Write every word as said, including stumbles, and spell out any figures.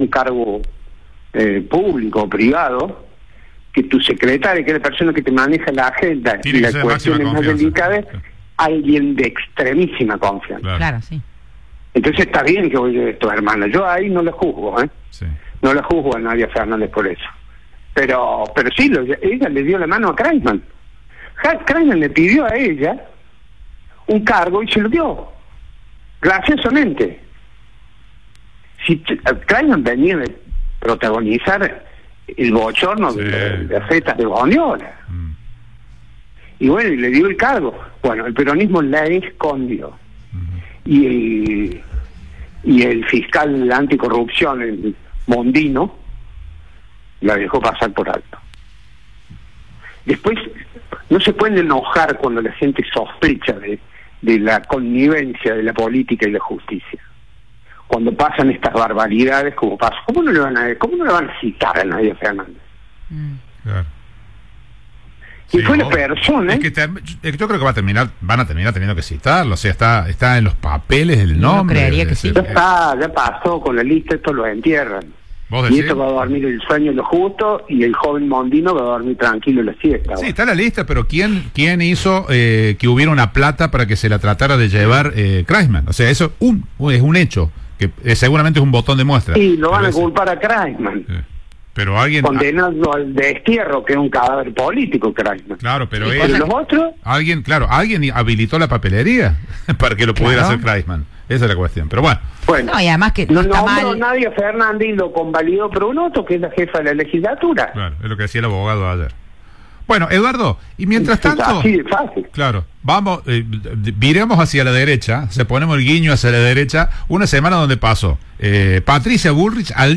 un cargo eh, público o privado, que tu secretaria, que es la persona que te maneja la agenda Tiene y que las ser de cuestiones máxima más confianza. delicadas, alguien de extremísima confianza. Claro. Claro, sí. Entonces está bien que oye esto, hermana. Yo ahí no la juzgo, ¿eh? Sí. No la juzgo a Nadia Fernández por eso. Pero pero sí, lo, ella le dio la mano a Kreisman. Kreisman le pidió a ella un cargo y se lo dio. Graciosamente. Si Kreisman venía de protagonizar el bochorno Sí. de, de fetas de Bondiola. Mm. Y bueno, y le dio el cargo. Bueno, el peronismo la escondió. Mm. Y el, y el fiscal anticorrupción, el Mondino, la dejó pasar por alto. Después, no se pueden enojar cuando la gente sospecha de, de la connivencia de la política y la justicia. Cuando pasan estas barbaridades como pasa, ¿cómo no le van a, cómo no le van a citar a Nadia Fernández? Mm. Claro. Y Sí, fue la obvio. persona, Es que te- yo creo que va a terminar, van a terminar teniendo que citarlo, o sea, está, está en los papeles el Yo nombre. creería que es sí. ya decir, está, ya pasó con la lista, esto lo entierran. ¿Vos Y decís? esto va a dormir el sueño lo justo y el joven Mondino va a dormir tranquilo la siesta. Sí, está en la lista, pero ¿quién quién hizo eh, que hubiera una plata para que se la tratara de llevar eh, Kreisman? O sea, eso un, es un hecho, que eh, seguramente es un botón de muestra. Y lo van Pero a es- culpar a Kreisman, eh, Pero alguien... condenando al destierro, que es un cadáver político, Kreisman. Claro, pero Sí, él... Pero los otros, Alguien, claro, alguien habilitó la papelería para que lo pudiera Claro. hacer Kreisman. Esa es la cuestión. Pero bueno, bueno, No, y además que no está nombró mal. Nadia Fernández y lo convalidó Prunoto, que es la jefa de la legislatura. claro, es lo que decía el abogado ayer. Bueno, Eduardo, y mientras tanto... Así de fácil. Claro, vamos, eh, viremos hacia la derecha, se ponemos el guiño hacia la derecha, una semana donde pasó eh, Patricia Bullrich al